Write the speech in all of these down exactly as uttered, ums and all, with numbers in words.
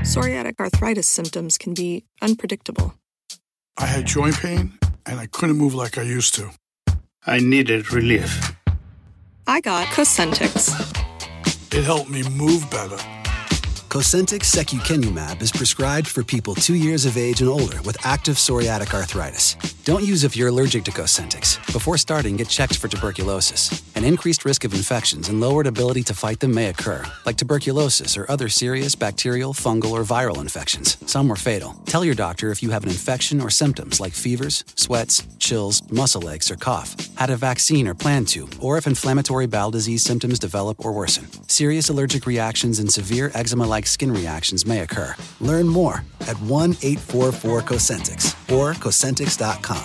Psoriatic arthritis symptoms can be unpredictable. I had joint pain, and I couldn't move like I used to. I needed relief. I got Cosentyx. It helped me move better. Cosentyx secukinumab is prescribed for people two years of age and older with active psoriatic arthritis. Don't use if you're allergic to Cosentyx. Before starting, get checked for tuberculosis. An increased risk of infections and lowered ability to fight them may occur, like tuberculosis or other serious bacterial, fungal, or viral infections. Some were fatal. Tell your doctor if you have an infection or symptoms like fevers, sweats, chills, muscle aches, or cough, had a vaccine or plan to, or if inflammatory bowel disease symptoms develop or worsen. Serious allergic reactions and severe eczema-like skin reactions may occur. Learn more at one eight four four Cosentyx or Cosentyx dot com.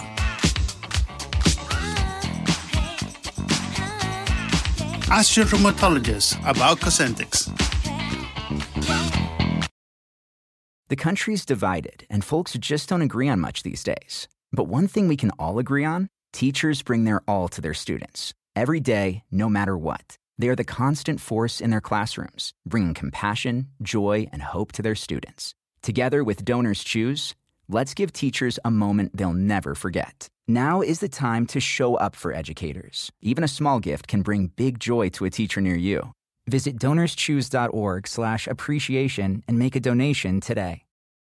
Ask your rheumatologist about Cosentyx. The country's divided, and folks just don't agree on much these days. But one thing we can all agree on, teachers bring their all to their students. Every day, no matter what. They are the constant force in their classrooms, bringing compassion, joy, and hope to their students. Together with Donors Choose, let's give teachers a moment they'll never forget. Now is the time to show up for educators. Even a small gift can bring big joy to a teacher near you. Visit donorschoose.org slash appreciation and make a donation today.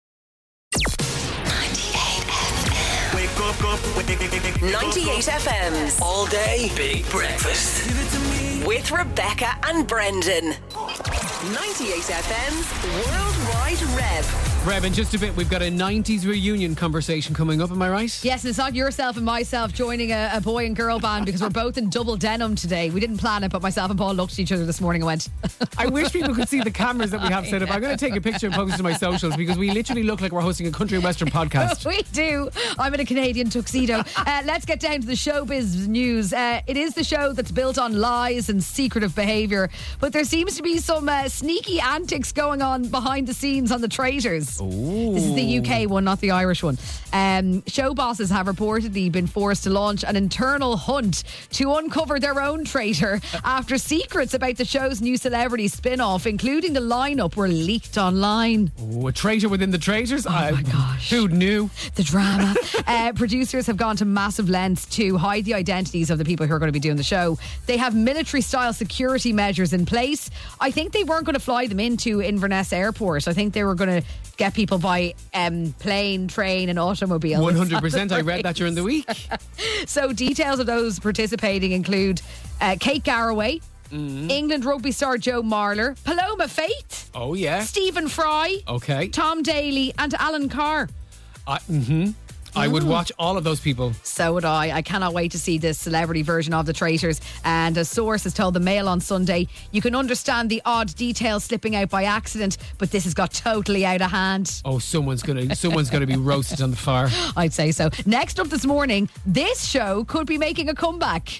Wake up, up, wake. ninety-eight F M's All Day Big Breakfast. Give it to me. With Rebecca and Brendan. ninety-eight F M's Worldwide Rev. Reb, in just a bit, we've got a nineties reunion conversation coming up, am I right? Yes, and it's not yourself and myself joining a, a boy and girl band because we're both in double denim today. We didn't plan it, but myself and Paul looked at each other this morning and went... I wish people could see the cameras that we have set up. I'm going to take a picture and post it to my socials because we literally look like we're hosting a country and western podcast. We do. I'm in a Canadian tuxedo. Uh, let's get down to the showbiz news. Uh, it is the show that's built on lies and secretive behaviour, but there seems to be some uh, sneaky antics going on behind the scenes on The Traitors. Ooh. This is the U K one, not the Irish one. Um, show bosses have reportedly been forced to launch an internal hunt to uncover their own traitor after secrets about the show's new celebrity spin-off, including the lineup, were leaked online. Oh, a traitor within the traitors? Oh uh, my gosh. Who knew? The drama. uh, producers have gone to massive lengths to hide the identities of the people who are going to be doing the show. They have military-style security measures in place. I think they weren't going to fly them into Inverness Airport. I think they were going to get people by um, plane, train and automobile. one hundred percent. I read that during the week. So details of those participating include uh, Kate Garraway, mm. England rugby star Joe Marler, Paloma Faith, oh yeah, Stephen Fry, okay, Tom Daly and Alan Carr. Uh, mm-hmm. I would watch all of those people. So would I. I cannot wait to see this celebrity version of The Traitors. And a source has told the Mail on Sunday, you can understand the odd details slipping out by accident, but this has got totally out of hand. Oh, someone's gonna someone's gonna be roasted on the fire. I'd say so. Next up this morning, this show could be making a comeback.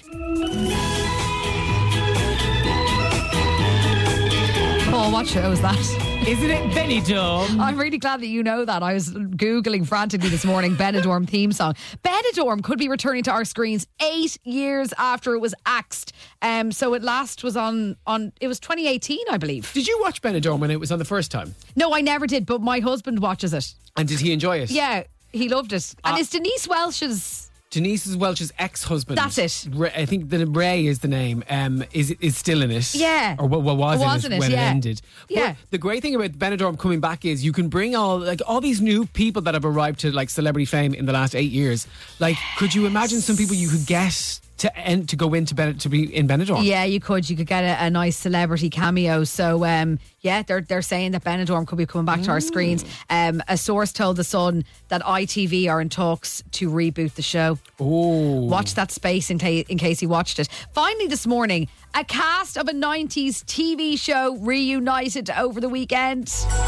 Oh, what show is that? Isn't it Benidorm? I'm really glad that you know that. I was Googling frantically this morning Benidorm theme song. Benidorm could be returning to our screens eight years after it was axed. Um, so it last was on, on, it was twenty eighteen, I believe. Did you watch Benidorm when it was on the first time? No, I never did, but my husband watches it. And did he enjoy it? Yeah, he loved it. And uh, it's Denise Welch's... Denise Welch's ex-husband. That's it. Ray, I think that Ray is the name. Um, is is still in it? Yeah. Or what, what was, was in it, it when yeah. it ended? Yeah. But the great thing about Benidorm coming back is you can bring all like all these new people that have arrived to like celebrity fame in the last eight years. Like, yes. Could you imagine some people you could get to end, to go into Ben, to be in Benidorm? Yeah, you could. You could get a, a nice celebrity cameo. So um, yeah, they're they're saying that Benidorm could be coming back mm. to our screens. Um, a source told The Sun that I T V are in talks to reboot the show. Oh, watch that space in case in case you watched it. Finally, this morning, a cast of a nineties T V show reunited over the weekend.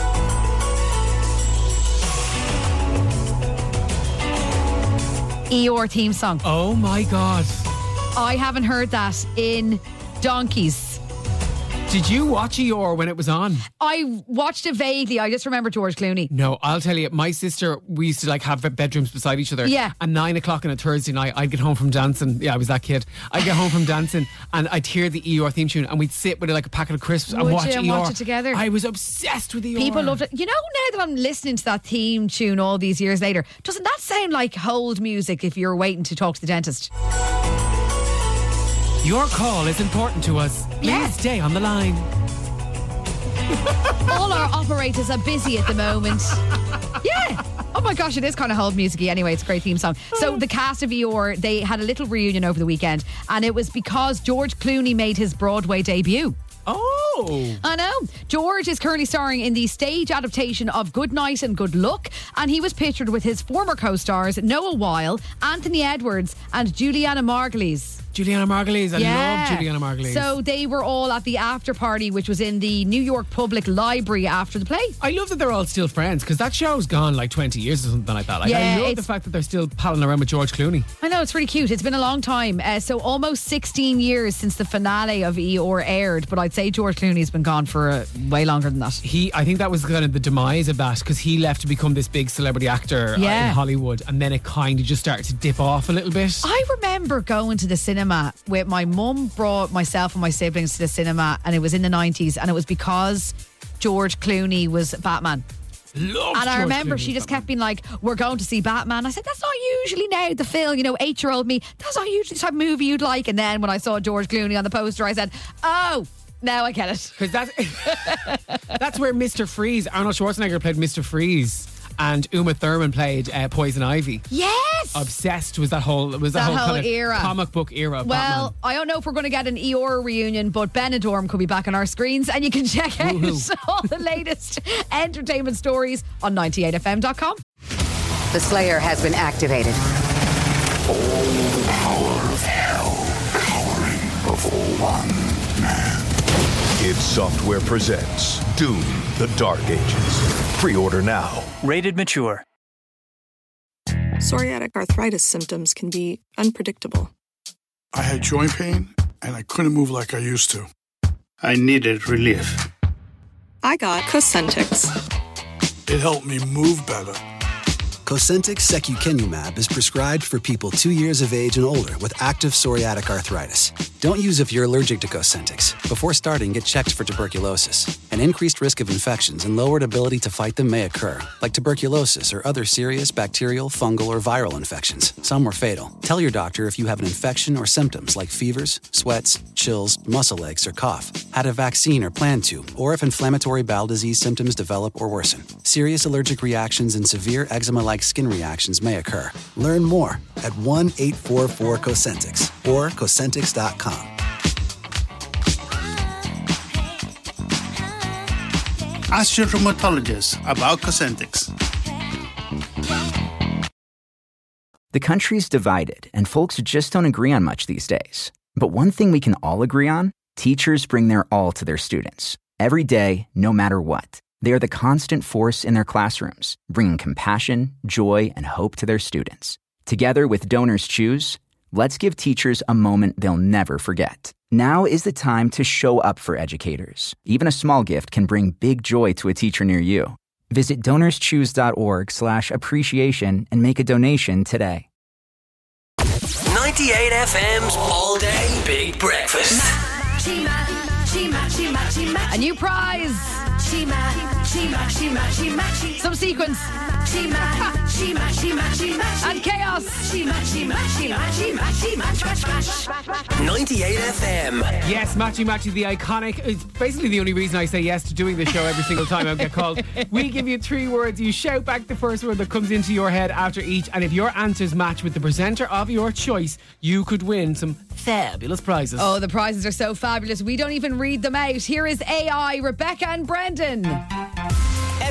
Eeyore theme song. Oh my God. I haven't heard that in donkeys. Did you watch Eeyore when it was on? I watched it vaguely. I just remember George Clooney. No, I'll tell you, my sister, we used to like have bedrooms beside each other. Yeah. And nine o'clock on a Thursday night, I'd get home from dancing. Yeah, I was that kid. I'd get home from dancing and I'd hear the Eeyore theme tune and we'd sit with like a packet of crisps and Would watch you, and Eeyore. watch it together? I was obsessed with Eeyore. People loved it. You know, now that I'm listening to that theme tune all these years later, doesn't that sound like hold music if you're waiting to talk to the dentist? Your call is important to us. Please Yeah. stay on the line. All our operators are busy at the moment. Yeah. Oh my gosh, it is kind of hold music-y anyway. It's a great theme song. So the cast of Eeyore, they had a little reunion over the weekend, and it was because George Clooney made his Broadway debut. Oh. I know. George is currently starring in the stage adaptation of Good Night and Good Luck, and he was pictured with his former co-stars Noah Weil, Anthony Edwards, and Juliana Margulies. Juliana Margulies. I love Juliana Margulies. So they were all at the after party, which was in the New York Public Library after the play. I love that they're all still friends because that show's gone like twenty years or something like that. Like, Yeah, I love the it's- fact that they're still palling around with George Clooney. I know, it's really cute. It's been a long time. Uh, so almost sixteen years since the finale of Eeyore aired, but I'd say George Clooney's been gone for uh, way longer than that. He, I think that was kind of the demise of that because he left to become this big celebrity actor uh, Yeah. in Hollywood, and then it kind of just started to dip off a little bit. I remember going to the cinema with my mum, brought myself and my siblings to the cinema, and it was in the nineties, and it was because George Clooney was Batman. Loved And I George remember Clooney she as just Batman. kept being like, we're going to see Batman. I said, that's not usually now the film, you know, eight-year-old me, that's not usually the type of movie you'd like. And then when I saw George Clooney on the poster, I said, oh, now I get it. Because that's, that's where Mister Freeze, Arnold Schwarzenegger played Mister Freeze, and Uma Thurman played uh, Poison Ivy. Yes! Obsessed was that whole was that, That whole, whole kind of era. comic book era of Well, Batman. I don't know if we're going to get an Eeyore reunion, but Benidorm could be back on our screens, and you can check out Woohoo. all the latest entertainment stories on ninety-eight f m dot com. The Slayer has been activated. All the power of hell cowering before one man. Id Software presents Doom, The Dark Ages. Pre-order now. Rated mature. Psoriatic arthritis symptoms can be unpredictable. I had joint pain, and I couldn't move like I used to. I needed relief. I got Cosentix. It helped me move better. Cosentix secukinumab is prescribed for people two years of age and older with active psoriatic arthritis. Don't use if you're allergic to Cosentix. Before starting, get checked for tuberculosis. An increased risk of infections and lowered ability to fight them may occur, like tuberculosis or other serious bacterial, fungal, or viral infections. Some were fatal. Tell your doctor if you have an infection or symptoms like fevers, sweats, chills, muscle aches, or cough, had a vaccine or plan to, or if inflammatory bowel disease symptoms develop or worsen. Serious allergic reactions and severe eczema-like skin reactions may occur. Learn more at one eight four four Cosentix or Cosentix dot com. Ask your rheumatologist about Cosentix. The country's divided, and folks just don't agree on much these days. But one thing we can all agree on, teachers bring their all to their students. Every day, no matter what. They are the constant force in their classrooms, bringing compassion, joy, and hope to their students. Together with Donors Choose, let's give teachers a moment they'll never forget. Now is the time to show up for educators. Even a small gift can bring big joy to a teacher near you. Visit donorschoose.org slash appreciation and make a donation today. ninety-eight F M's All Day Big Breakfast. A new prize. Some sequence. And chaos. ninety-eight F M. Yes, Matchy Matchy, the iconic. It's basically the only reason I say yes to doing the show every single time I get called. We give you three words. You shout back the first word that comes into your head after each. And if your answers match with the presenter of your choice, you could win some fabulous prizes. Oh, the prizes are so fabulous. We don't even read them out. Here is A I, Rebecca and Brendan.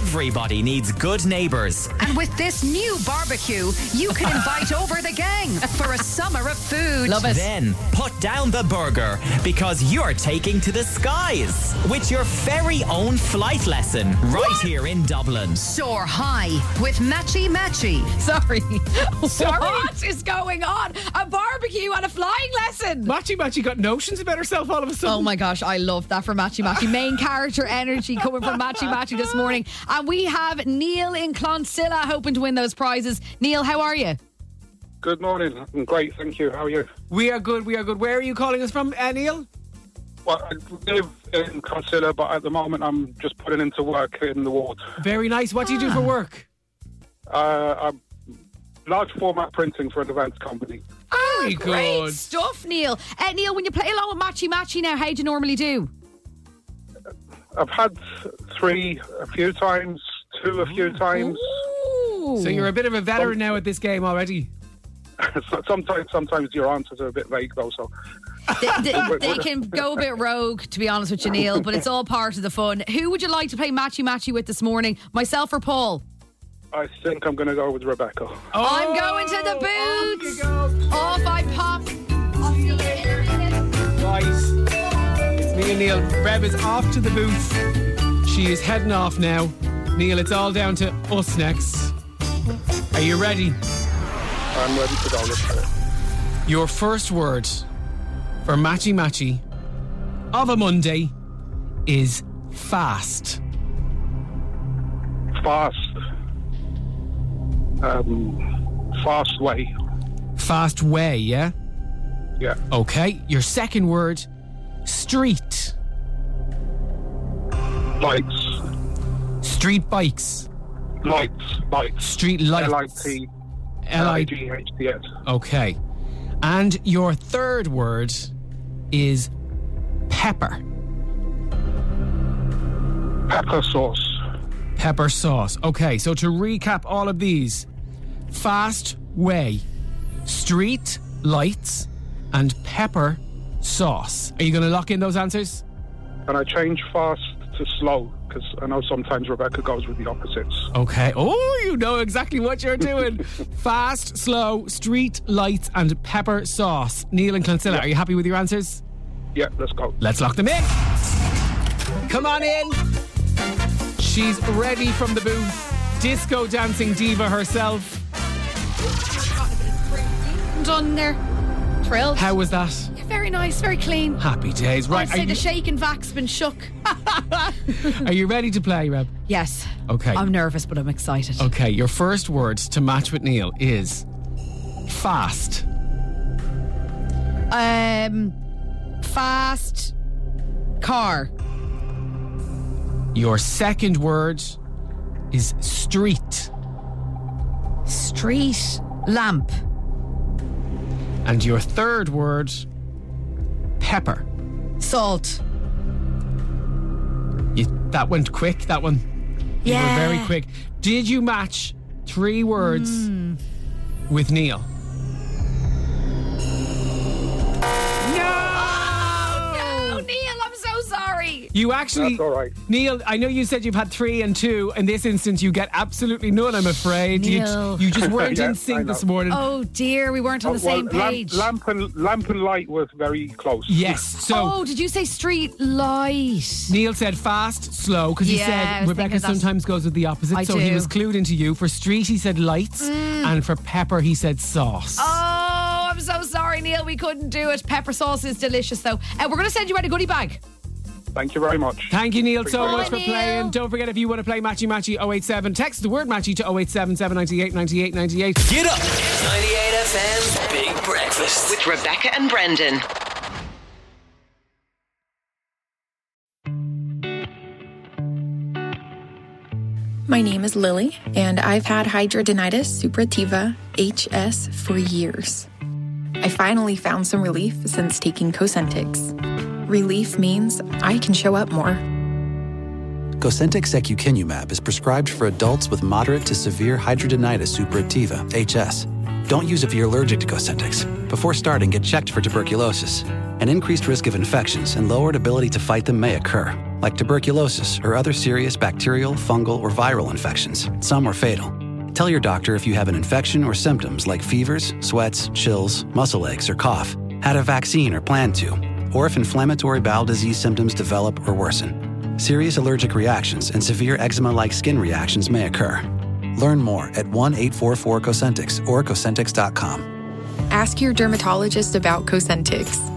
Everybody needs good neighbours. And with this new barbecue, you can invite over the gang for a summer of food. Love it. Then put down the burger because you're taking to the skies with your very own flight lesson right what? here in Dublin. Soar high with Matchy Matchy. Sorry. Sorry. What is going on? A barbecue and a flying lesson. Matchy Matchy got notions about herself all of a sudden. Oh my gosh, I love that for Matchy Matchy. Main character energy coming from Matchy Matchy this morning. And we have Neil in Clonsilla hoping to win those prizes. Neil, how are you? Good morning. I'm great, thank you. How are you? We are good, we are good. Where are you calling us from, uh, Neil? Well, I live in Clonsilla, but at the moment I'm just putting into work in the ward. Very nice. What do you do for work? Uh, I'm large format printing for an events company. Oh, Very great good. stuff, Neil. Uh, Neil, when you play along with Matchy Matchy now, how do you normally do? I've had three a few times, two a few times. Ooh. So you're a bit of a veteran now at this game already. sometimes, sometimes your answers are a bit vague though. So they, they, they can go a bit rogue, to be honest with you, Neil. But it's all part of the fun. Who would you like to play Matchy Matchy with this morning? Myself or Paul? I think I'm going to go with Rebecca. Oh, I'm going to the boots. Off, off I pop. I'll see you later. Right. It's me and Neil. Reb is off to the booth. She is heading off now. Neil, it's all down to us next. Are you ready? I'm ready to go. Let's go. Your first word for Matchy Matchy of a Monday is fast. Fast. Um, fast way. Fast way, yeah? Yeah. Okay. Your second word, street. Lights. Street bikes. Lights. Lights. Street lights. L I T. L I G H T S. Okay. And your third word is pepper. Pepper sauce. Pepper sauce. Okay, so to recap all of these: fast way, street lights, and pepper sauce. Are you going to lock in those answers? Can I change fast to slow? Because I know sometimes Rebecca goes with the opposites. Okay. Oh, you know exactly what you're doing. Fast, slow, street lights, and pepper sauce. Neil and Clonsilla, yeah. Are you happy with your answers? Yeah, let's go. Let's lock them in. Come on in. She's ready from the booth. Disco dancing diva herself. Done there. Thrilled. How was that? Yeah, very nice, very clean. Happy days. Right. I'd say are the you, shake and vac's been shook. Are you ready to play, Reb? Yes. Okay. I'm nervous, but I'm excited. Okay, your first word to match with Neil is fast. Um, fast car. Your second word is street. Street lamp. And your third word, pepper. Salt. You, that went quick, that one. You Yeah. were very quick. Did you match three words Mm. with Neil? No, Neil, I'm so sorry. You actually... That's all right. Neil, I know you said you've had three and two. In this instance, you get absolutely none, I'm afraid. Neil. You, you just weren't Yeah, in I sync know. this morning. Oh dear, we weren't on the Oh, well, same page. Lamp, lamp, and, lamp and light was very close. Yes, so... Oh, did you say street light? Neil said fast, slow, because he Yeah, I said was Rebecca thinking that's- sometimes goes with the opposite. I so he do. was clued into you. For street, he said lights, and for pepper, he said sauce. Oh, I'm so sorry, Neil. We couldn't do it. Pepper sauce is delicious, though. Uh, we're going to send you out a goodie bag. Thank you very much. Thank you, Neil, so Bye, much for Neil. playing. Don't forget, if you want to play Matchy Matchy oh eight seven, text the word Matchy to oh eight seven, seven nine eight, nine eight nine eight. Get up! ninety-eight F M's Big Breakfast with Rebecca and Brendan. My name is Lily, and I've had hidradenitis suppurativa, H S, for years. I finally found some relief since taking Cosentyx. Relief means I can show up more. Cosentyx secukinumab is prescribed for adults with moderate to severe hidradenitis suppurativa, H S, Don't use if you're allergic to Cosentyx. Before starting, get checked for tuberculosis. An increased risk of infections and lowered ability to fight them may occur, like tuberculosis or other serious bacterial, fungal, or viral infections. Some are fatal. Tell your doctor if you have an infection or symptoms like fevers, sweats, chills, muscle aches, or cough, had a vaccine or plan to, or if inflammatory bowel disease symptoms develop or worsen. Serious allergic reactions and severe eczema-like skin reactions may occur. Learn more at one eight four four Cosentyx or Cosentyx dot com. Ask your dermatologist about Cosentyx.